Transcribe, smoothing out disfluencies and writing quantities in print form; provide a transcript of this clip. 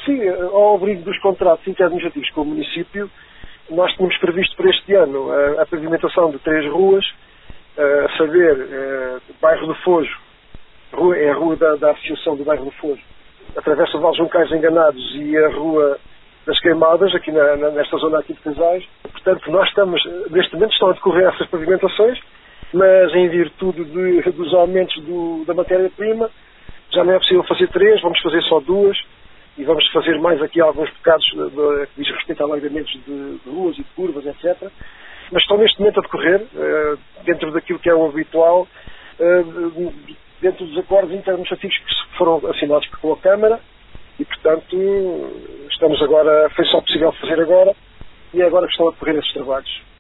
Sim, ao abrigo dos contratos interadministrativos com o município, nós tínhamos previsto para este ano a pavimentação de 3 ruas, a saber, bairro do Fojo, é a rua da Associação do Bairro do Fojo, atravessa o Val Juncais Enganados e a Rua das Queimadas, aqui nesta zona aqui de Casais. Portanto, nós estamos, neste momento estão a decorrer essas pavimentações, mas em virtude dos aumentos da matéria-prima, já não é possível fazer 3, vamos fazer só 2, e vamos fazer mais aqui alguns pecados que diz respeito a alargamentos de ruas e de curvas, etc. Mas estão neste momento a decorrer, dentro daquilo que é o habitual, dentro dos acordos interadministrativos que foram assinados com a Câmara, e portanto estamos agora, foi só possível fazer agora, e é agora que estão a decorrer esses trabalhos.